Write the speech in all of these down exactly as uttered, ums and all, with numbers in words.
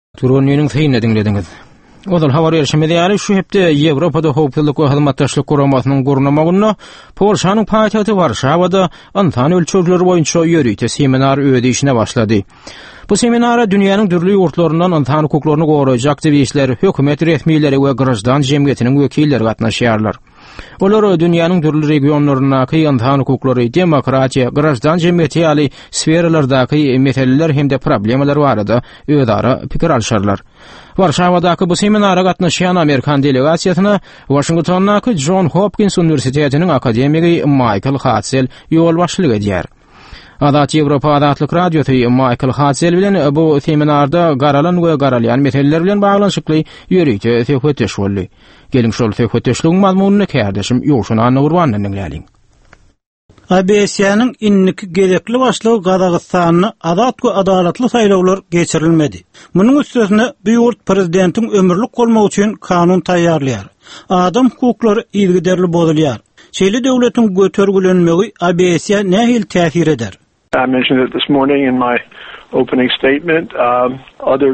Turonynyň syny dinlediňiz. Odal habar erşemedi şu hepde Ýewropada howpsuzlyk we hyzmatdaşlyk guramasynyň gurunamagyna Polşanyň paýtagy Warşawada Antan ölçüleri boýunça ýörüýte seminar öýdüşine başlady. Bu seminara dünýäniň dürli ýurtlaryndan Antan hukuklaryny goraýjak aktivistler, hökümet resmiýetleri we garaşdan jemgyýetiniň wekilleri gatnaşýarlar. Olar dünýäniň dürli regionlarynaky Antan hukuklary, demokratiýa, garaşdan jemgyýeti ýaly sferalardaky meseleler hemde problemler barada öýdara pikir alşarlar. Warşawadaky bu seminara gatnaşýan Amerikan delegasiýasyna Washingtondaky John Hopkins Universitetiniň akademigi Michael Hatzel ýol başlyk edýär. Adat Ýewropa adatlyk radiosu Michael Hatzel bilen bu seminarda garalan we garalýan meseleler bilen baglanyşykly ýörüýte söhbetleş boldy. Gelin şol söhbetleşligiň mazmunyny kärdeşim ýoşuna anawrwanyň dinläliň. A B S-nyň inniki gerekli başlygy Gazagystanyny adat we adalatly saýlawlar geçirilmedi. Munyň üstüne bu ýurt prezidentiň ömürlük bolmagy üçin kanun taýýarlaýar. Adam hukuklary ýygyderli bolýar. Şeýle döwletiň götergilenmegi A B S-ýa nähil täsir eder? I mentioned it this morning in my opening statement. Um, other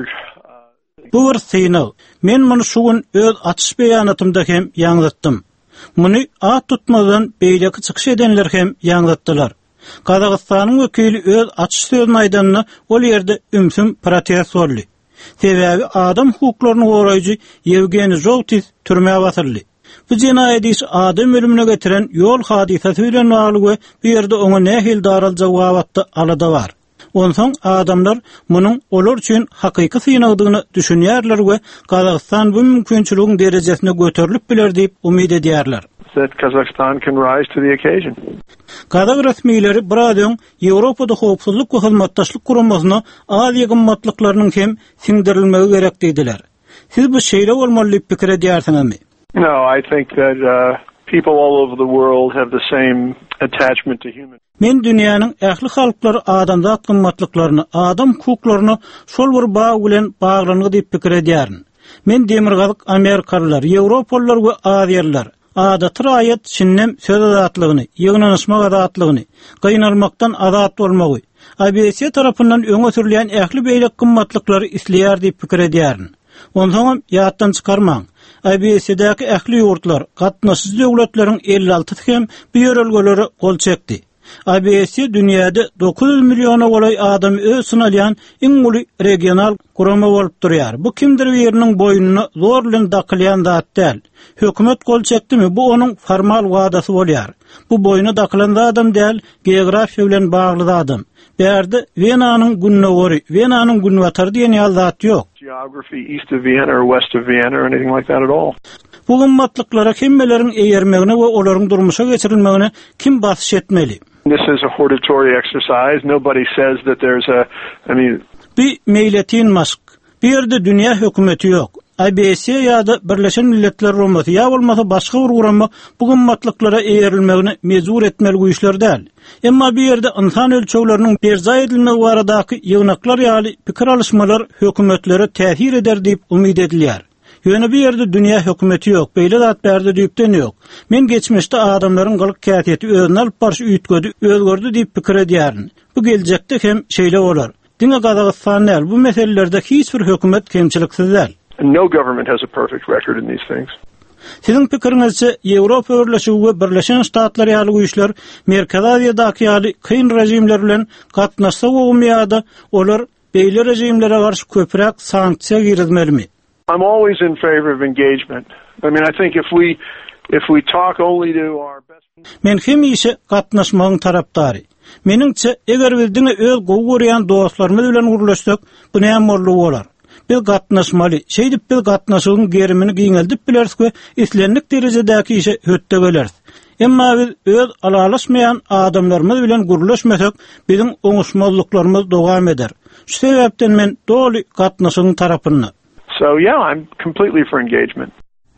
Bu bir synaw. Men muny şu gün öz açyş beýanatymda hem ýaňlatdym. Muny at tutmadan beýleki çykyş edenler hem ýaňlatdylar. Gazagystanyň wekili öz açyş sözüni aýdanny ol ýerde ümsüm protest boldy. Sebäbi adam hukuklaryny goraýjy Yevgeniy Zoltis türmäge batyrly. Bu cinayet iş adam ölümüne getiren yol hadisesi bilen bagly bu ýerde oňa nähil daral jogapdy alada bar. Onsoň adamlar munyň olar üçin hakyky synagdygyny düşünýärler we Kazakstan bu mümkinçiligiň derejesine göterilip biler diýip umyd edýärler. That Kazakhstan can rise to the occasion. Kazak resmiýetleri buradan Ýewropada howpsuzlyk we hyzmatdaşlyk guramasyna az ýygynmatlyklarynyň hem siňdirilmegi gerek diýdiler. Siz bu şeýle bolmaly diýip pikir edýärsiňizmi? No, I think that uh, people all over the world have the same attachment to human. Men dünýäniň ähli halklary adamda gymmatlyklaryny, adam hukuklaryny şol bir baý bilen baglanygy diýip pikir edýärin. Men demirgazyk Amerikalılar, Ýewropalılar we Aziýalylar adaty raýat şinnem söz azatlygyny, ýygnanyşmak azatlygyny, gynalmakdan azat bolmagy A B S tarapyndan öňe sürilýän ähli beýlek gymmatlyklary isleýär diýip pikir edýärin. Onsoň ýatdan çykarmaň. A B S-däki ähli ýurtlar, gatnaşyk döwletleriň elli alty hem bu ýörelgeleri gol çekdi. A B S dünýäde dokuz yüz milliona golay adam öz synalýan iň uly regional gurama bolup durýar. Bu kimdir ýeriniň boýnuny zor bilen dakylýan zat däl. Hökümet gol çekdimi, bu onuň formal wadasy bolýar. Bu boýnu dakylan adam däl, geografiýa bilen bagly adam. Berde Viena'nın gününe gory, Viena'nın günü watar diýen ýazat ýok. Geography east of Vienna or west of Vienna or anything like that at all. Bu gymmatlyklara kimmeleriň eýermegine we olaryň durmuşa geçirilmegine kim basyş etmeli? This is a hortatory exercise. Nobody says that there's a, I mean... Bir meyletin mask. Bir yerde dünýä hökümeti ýok. A B S ýa-da Birleşen Milletler Romaty ýa bolmasa başga bir gurama bu gymmatlyklara eýerilmegini mezur etmeli güýçler däl. Emma bir yerde insan ölçegleriniň berza edilmegi baradaky ýygnaklar ýaly pikir alışmalar hökümetlere täsir eder diýip umyd edilýär. Ýöne bir yerde dünýä hökümeti ýok, beýle zat berde diýipden ýok. Men geçmişde adamlaryň galyk käseti özüne alyp barşy üýtgedi, özgördi diýip pikir edýärin. Bu geljekde hem şeýle bolar. Diňe Gazagystan näl bu meselelerde hiç bir hökümet kemçiliksiz däl. No government has a perfect record in these things. Sizin pikiriňizçe Ýewropa Birleşigi we Birleşen Ştatlary ýaly güýçler Merkez Aziýadaky ýaly kyn rejimler bilen gatnaşsa bolmaýarda olar beýle rejimlere garşy köpürek sanksiýa girizmelimi? I'm always in favor of engagement. I mean, I think if we if we talk only to our best... Men hem işe gatnaşmagyň tarapdary. Meniňçe eger biz diňe öz gowy dostlarymyz bilen gurulşsak, bu näme boldy bolar? Biz gatnaşmaly, şeýdip biz gatnaşygyň gerimini giňeldip bilersik we islenlik derejedäki işe hötte gelersiz. Emma biz öz alalaşmayan adamlarymyz bilen gurulşmasak, biziň oňuşmazlyklarymyz dowam eder. Şu sebäpden men doly gatnaşygyň tarapyny. So yeah, I'm completely for engagement.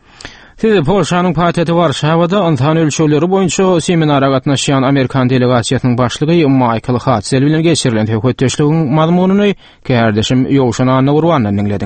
Siz Polşanyň paýtagy Warşawada Antan ölçüleri boýunça seminara gatnaşýan Amerikan delegasiýasynyň başlygy Michael Hatzel bilen geçirilen hökümet teşligiň mazmunyny kärdeşim ýoşuna anawrwanyň dinledi.